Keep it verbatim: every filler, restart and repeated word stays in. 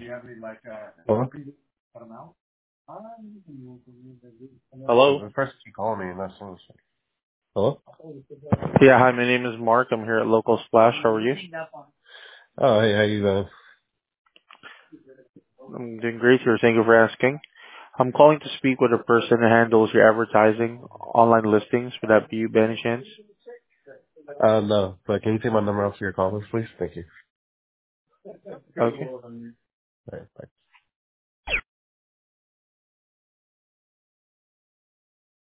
Hello? Hello. The person keep calling me and that's so Hello? Yeah, hi, my name is Mark. I'm here at Local Splash. How are you? Oh, hey, how you doing? I'm doing great here. Thank you for asking. I'm calling to speak with a person who handles your advertising, online listings. Would that be you by any chance? Uh, no, but can you take my number off for your callers, please? Thank you. Okay. All right, bye.